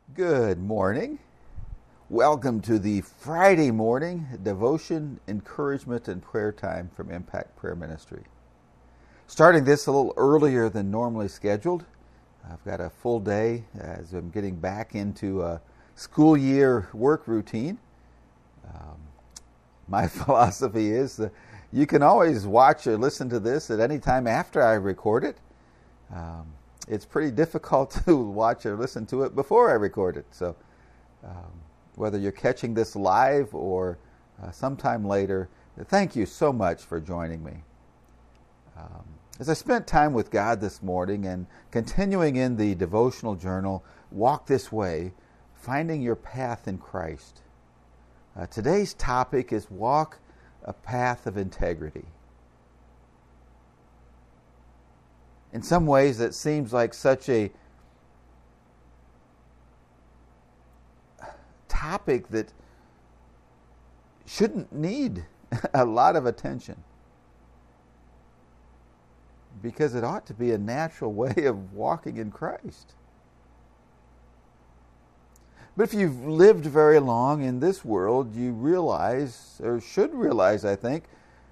Good morning. Welcome to the Friday morning devotion, encouragement, and prayer time from Impact Prayer Ministry. Starting this a little earlier than normally scheduled. I've got a full day as I'm getting back into a school year work routine. My philosophy is that you can always watch or listen to this at any time after I record it. It's pretty difficult to watch or listen to it before I record it. So whether you're catching this live or sometime later, thank you so much for joining me. As I spent time with God this morning and continuing in the devotional journal, Walk This Way, Finding Your Path in Christ. Today's topic is Walk a Path of Integrity. In some ways, it seems like such a topic that shouldn't need a lot of attention, because it ought to be a natural way of walking in Christ. But if you've lived very long in this world, you realize, or should realize, I think,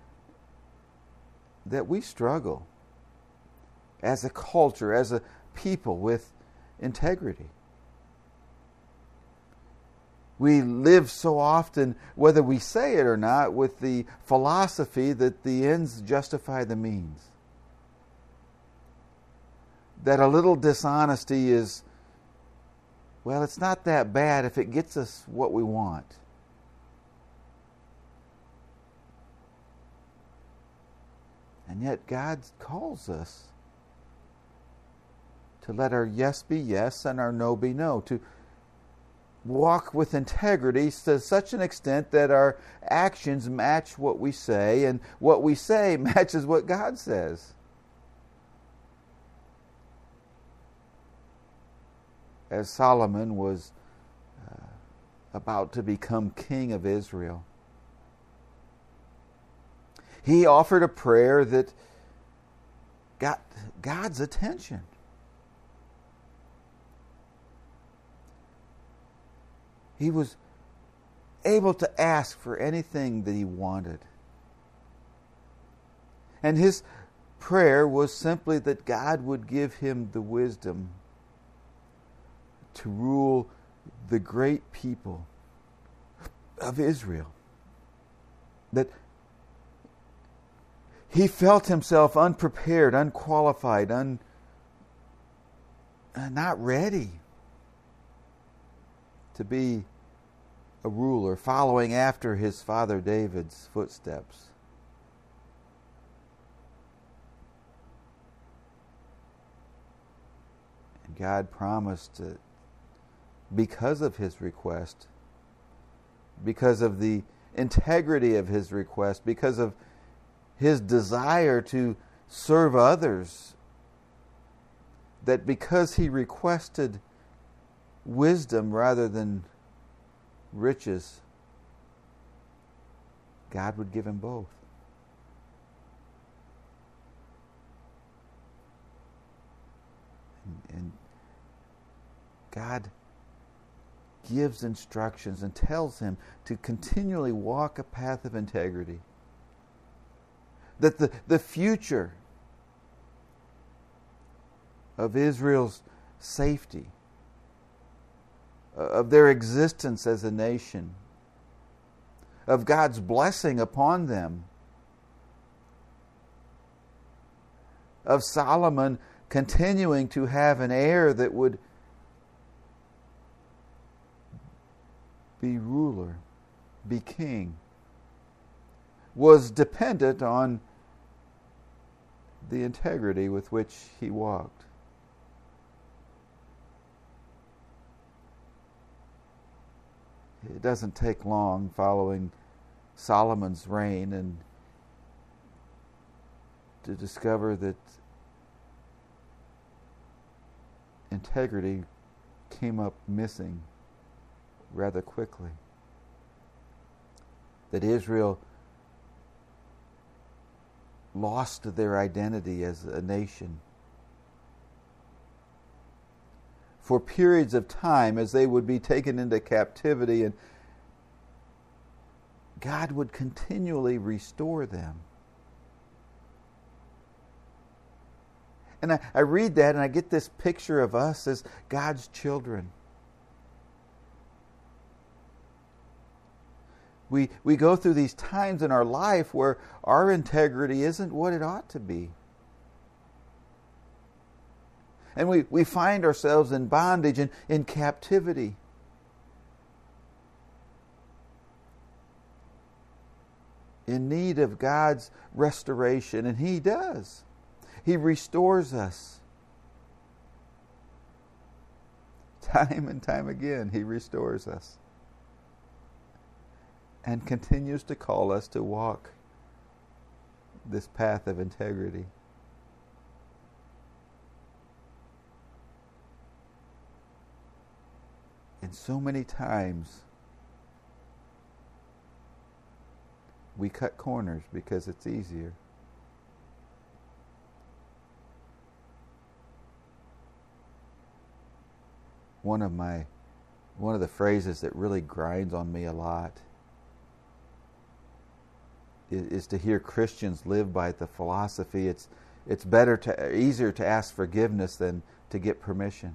that we struggle as a culture, as a people, with integrity. We live so often, whether we say it or not, with the philosophy that the ends justify the means. That a little dishonesty is, well, it's not that bad if it gets us what we want. And yet God calls us to let our yes be yes and our no be no, to walk with integrity to such an extent that our actions match what we say, and what we say matches what God says. As Solomon was about to become king of Israel, he offered a prayer that got God's attention. He was able to ask for anything that he wanted. And his prayer was simply that God would give him the wisdom to rule the great people of Israel. That he felt himself unprepared, unqualified, not ready to be a ruler, following after his father David's footsteps. And God promised that because of his request, because of the integrity of his request, because of his desire to serve others, that because he requested wisdom rather than riches, God would give him both. And God gives instructions and tells him to continually walk a path of integrity. That the future of Israel's safety, of their existence as a nation, of God's blessing upon them, of Solomon continuing to have an heir that would be ruler, be king, was dependent on the integrity with which he walked. It doesn't take long following Solomon's reign and to discover that integrity came up missing rather quickly. That Israel lost their identity as a nation. for periods of time as they would be taken into captivity, and God would continually restore them. And I read that and I get this picture of us as God's children. We go through these times in our life where our integrity isn't what it ought to be. And we find ourselves in bondage and in captivity. In need of God's restoration, and He does. He restores us. Time and time again, He restores us. And continues to call us to walk this path of integrity. And so many times we cut corners because it's easier. One of the phrases that really grinds on me a lot is to hear Christians live by the philosophy it's easier to ask forgiveness than to get permission.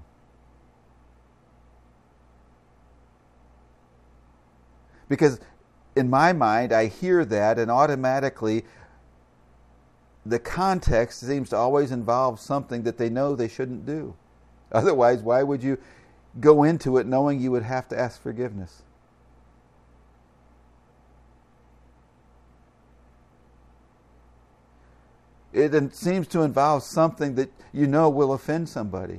Because in my mind, I hear that, and automatically the context seems to always involve something that they know they shouldn't do. Otherwise, why would you go into it knowing you would have to ask forgiveness? It seems to involve something that you know will offend somebody.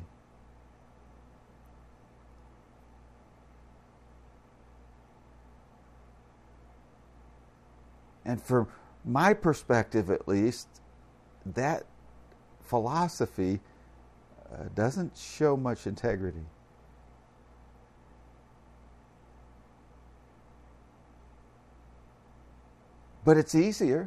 And from my perspective, at least, that philosophy doesn't show much integrity. But it's easier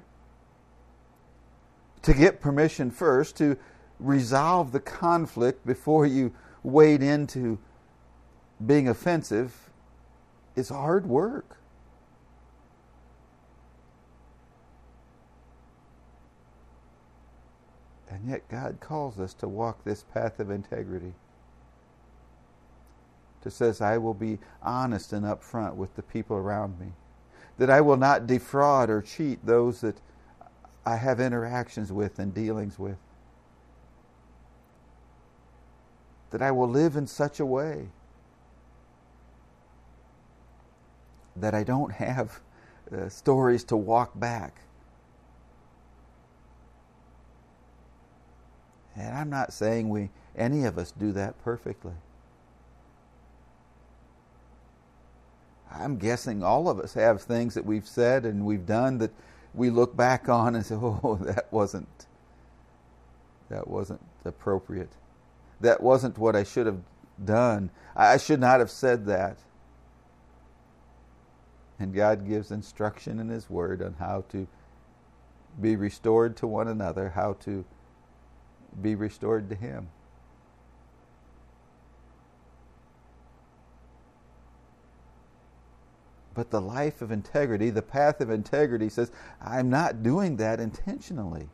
to get permission first, to resolve the conflict before you wade into being offensive. It's hard work. And yet God calls us to walk this path of integrity. To says, I will be honest and upfront with the people around me. That I will not defraud or cheat those that I have interactions with and dealings with. That I will live in such a way that I don't have stories to walk back. And I'm not saying any of us do that perfectly. I'm guessing all of us have things that we've said and we've done that we look back on and say, oh, that wasn't appropriate. That wasn't what I should have done. I should not have said that. And God gives instruction in His Word on how to be restored to one another, how to be restored to Him. But the life of integrity, the path of integrity says, I'm not doing that intentionally.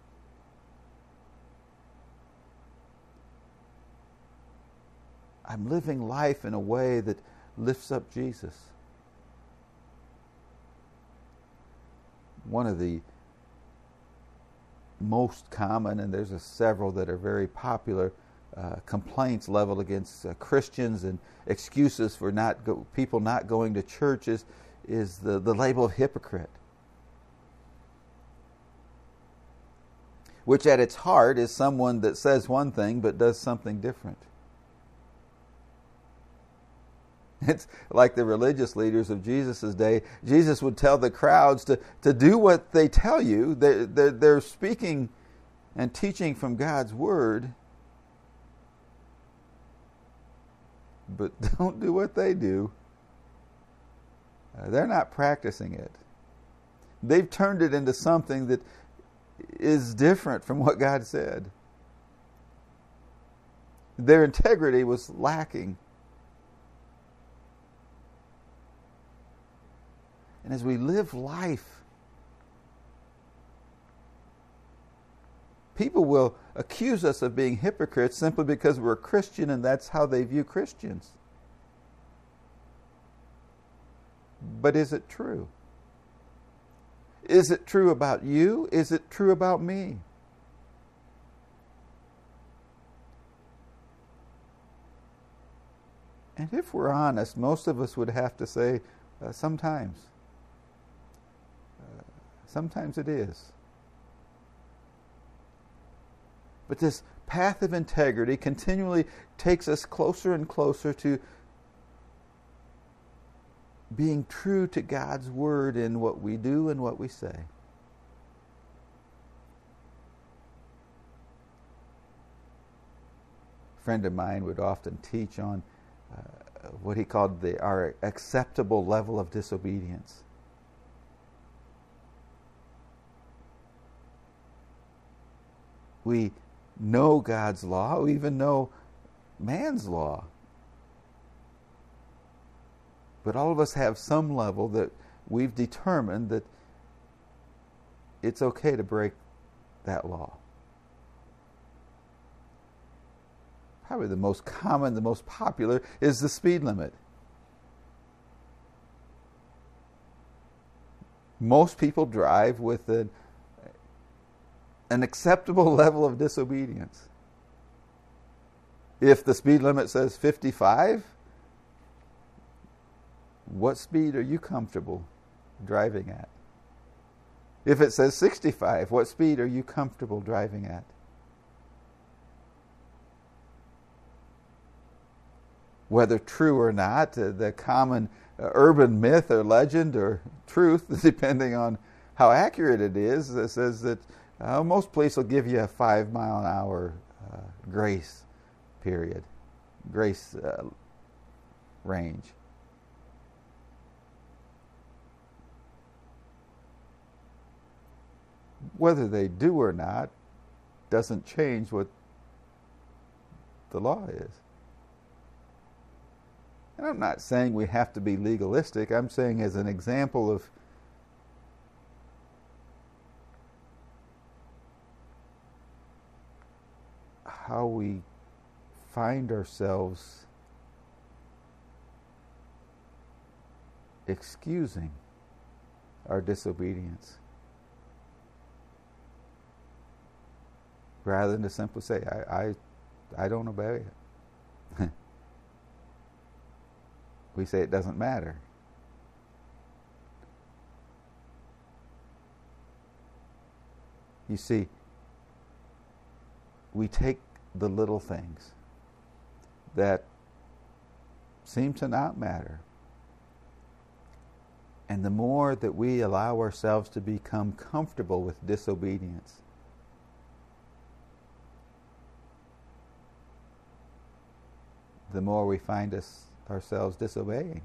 I'm living life in a way that lifts up Jesus. One of the most common, and there's several that are very popular, complaints leveled against Christians and excuses for people not going to churches is the label of hypocrite. Which at its heart is someone that says one thing but does something different. It's like the religious leaders of Jesus' day. Jesus would tell the crowds to do what they tell you. They're speaking and teaching from God's Word, but don't do what they do. They're not practicing it. They've turned it into something that is different from what God said. Their integrity was lacking. And as we live life, people will accuse us of being hypocrites simply because we're a Christian and that's how they view Christians. But is it true? Is it true about you? Is it true about me? And if we're honest, most of us would have to say, sometimes. Sometimes it is. But this path of integrity continually takes us closer and closer to being true to God's Word in what we do and what we say. A friend of mine would often teach on what he called our acceptable level of disobedience. We know God's law, we even know man's law. But all of us have some level that we've determined that it's okay to break that law. Probably the most common, the most popular is the speed limit. Most people drive with an acceptable level of disobedience. If the speed limit says 55, what speed are you comfortable driving at? If it says 65, what speed are you comfortable driving at? Whether true or not, the common urban myth or legend or truth, depending on how accurate it is, says that most police will give you a 5 mile an hour grace period, grace range. Whether they do or not doesn't change what the law is. And I'm not saying we have to be legalistic. I'm saying as an example of how we find ourselves excusing our disobedience, rather than to simply say, I don't obey it. We say it doesn't matter. You see, we take the little things that seem to not matter, and the more that we allow ourselves to become comfortable with disobedience, the more we find ourselves disobeying.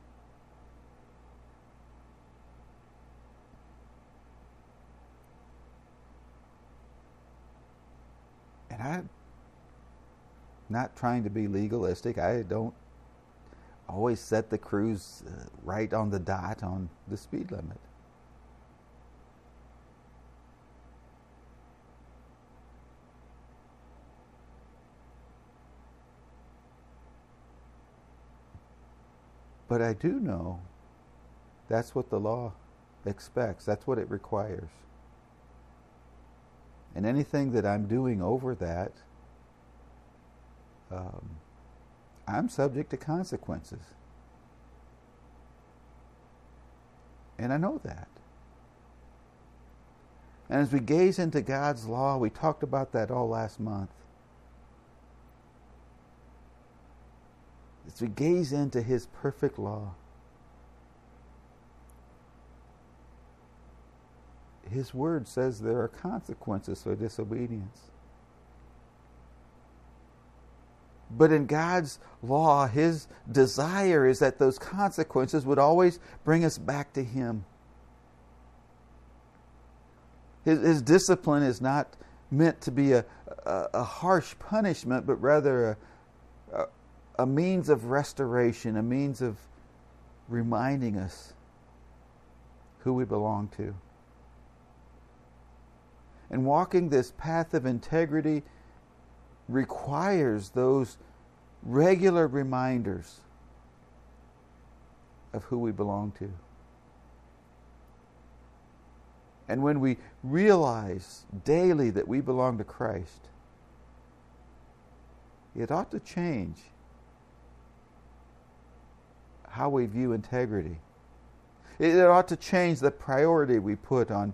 And I'm not trying to be legalistic. I don't always set the cruise right on the dot on the speed limit. But I do know that's what the law expects. That's what it requires. And anything that I'm doing over that, I'm subject to consequences. And I know that. And as we gaze into God's law, we talked about that all last month. As we gaze into His perfect law, His Word says there are consequences for disobedience. But in God's law, His desire is that those consequences would always bring us back to Him. His discipline is not meant to be a harsh punishment, but rather a means of restoration, a means of reminding us who we belong to. And walking this path of integrity requires those regular reminders of who we belong to. And when we realize daily that we belong to Christ, it ought to change how we view integrity. It ought to change the priority we put on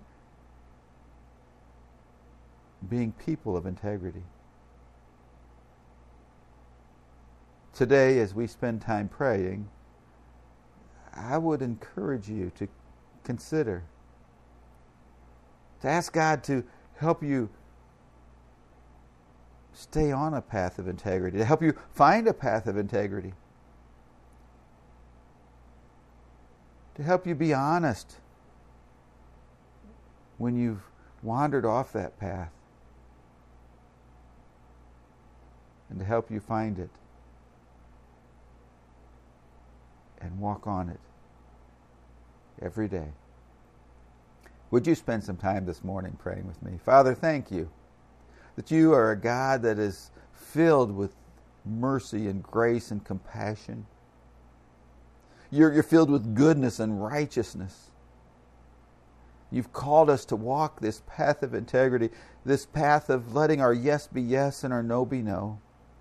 being people of integrity. Today, as we spend time praying, I would encourage you to consider, to ask God to help you stay on a path of integrity, to help you find a path of integrity, to help you be honest when you've wandered off that path, and to help you find it and walk on it every day. Would you spend some time this morning praying with me? Father, thank you that you are a God that is filled with mercy and grace and compassion. You're filled with goodness and righteousness. You've called us to walk this path of integrity, this path of letting our yes be yes and our no be no.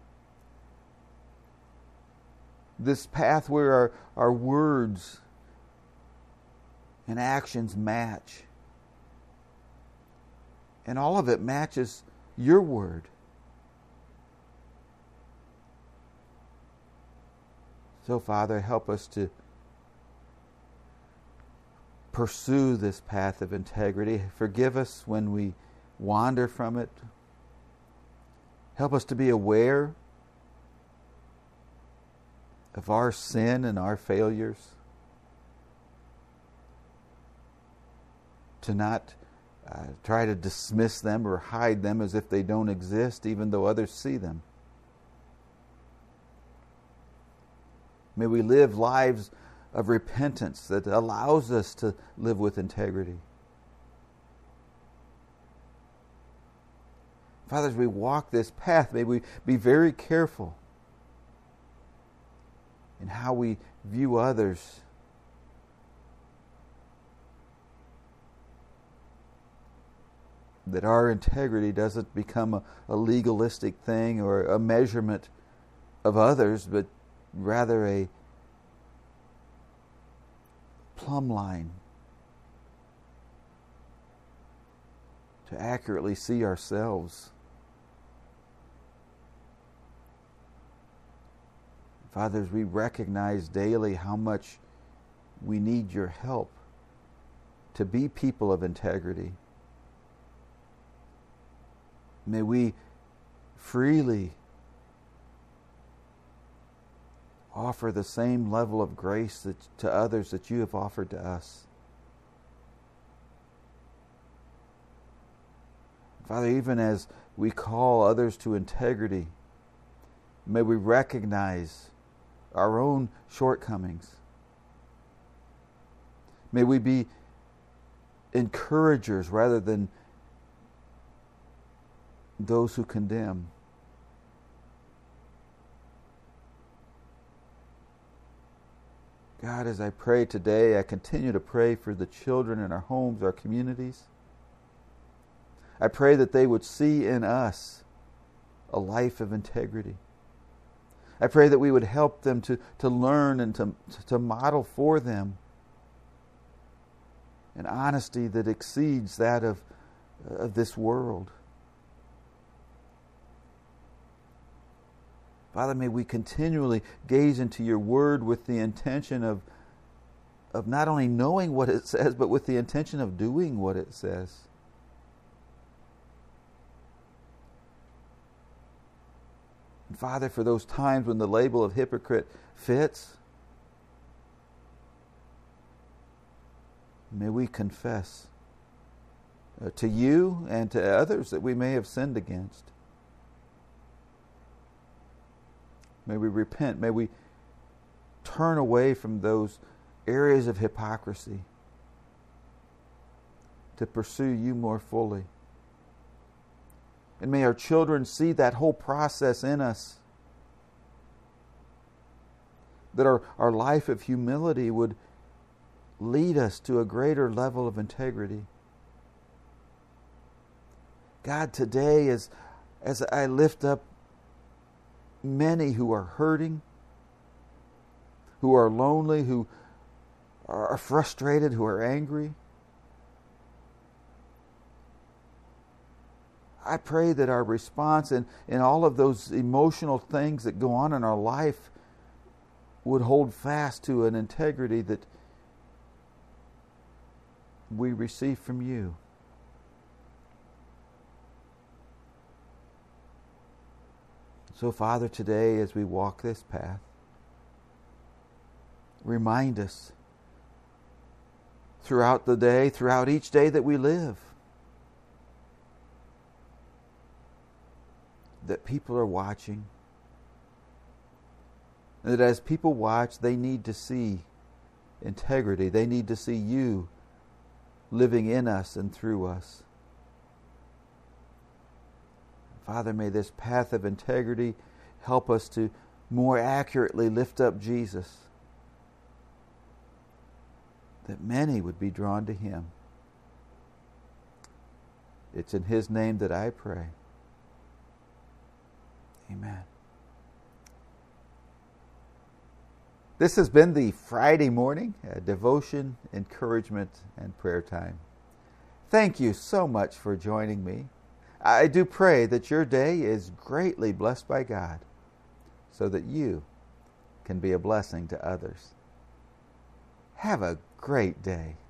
This path where our words and actions match. And all of it matches your word. So, Father, help us to pursue this path of integrity. Forgive us when we wander from it. Help us to be aware of our sin and our failures. To not try to dismiss them or hide them as if they don't exist, even though others see them. May we live lives of repentance that allows us to live with integrity. Father, as we walk this path, may we be very careful in how we view others. That our integrity doesn't become a legalistic thing or a measurement of others, but rather a plumb line to accurately see ourselves. Fathers, we recognize daily how much we need your help to be people of integrity. May we freely offer the same level of grace to others that you have offered to us. Father, even as we call others to integrity, may we recognize our own shortcomings. May we be encouragers rather than those who condemn. God, as I pray today, I continue to pray for the children in our homes, our communities. I pray that they would see in us a life of integrity. I pray that we would help them to learn and to model for them an honesty that exceeds that of this world. Father, may we continually gaze into your word with the intention of not only knowing what it says, but with the intention of doing what it says. And Father, for those times when the label of hypocrite fits, may we confess to you and to others that we may have sinned against. May we repent. May we turn away from those areas of hypocrisy. to pursue you more fully. And may our children see that whole process in us, that our life of humility would lead us to a greater level of integrity. God, today as I lift up many who are hurting, who are lonely, who are frustrated, who are angry, I pray that our response in all of those emotional things that go on in our life would hold fast to an integrity that we receive from you. So, Father, today as we walk this path, remind us throughout the day, throughout each day that we live, that people are watching. And that as people watch, they need to see integrity. They need to see you living in us and through us. Father, may this path of integrity help us to more accurately lift up Jesus, that many would be drawn to Him. It's in His name that I pray. Amen. This has been the Friday morning devotion, encouragement, and prayer time. Thank you so much for joining me. I do pray that your day is greatly blessed by God, so that you can be a blessing to others. Have a great day.